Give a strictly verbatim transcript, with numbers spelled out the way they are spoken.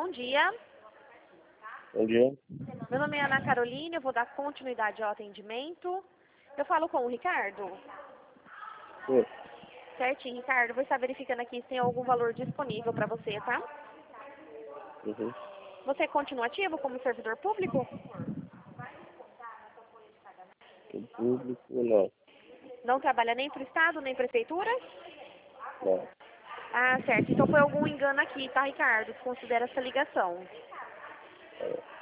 bom dia. Bom dia. Meu nome é Ana Carolina, eu vou dar continuidade ao atendimento. Eu falo com o Ricardo? Sim. Certinho, Ricardo. Vou estar verificando aqui se tem algum valor disponível para você, tá? Uhum. Você continua ativo como servidor público? O público, não. Não trabalha nem para o Estado, nem Prefeitura? Não. Ah, certo. Então foi algum engano aqui, tá, Ricardo? Considera essa ligação. É.